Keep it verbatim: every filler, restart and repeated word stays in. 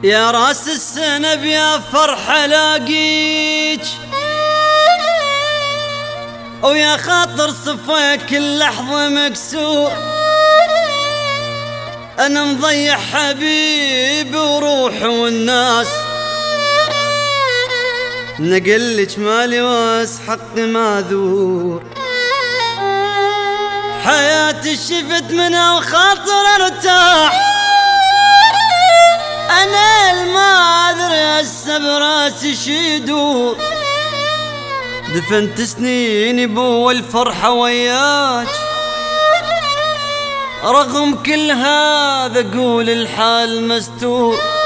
يا راس السنب يا فرحة لاقيك، ويا خاطر صفيك اللحظة مكسور. أنا مضيع حبيبي وروحي والناس، نقلك مالي واس حقي معذور. حياتي شفت منها وخاطر ارتاح، أنا المعذر هسه براسي شيدور. دفنت سنيني بو الفرحة وياك، رغم كل هذا قول الحال مستور.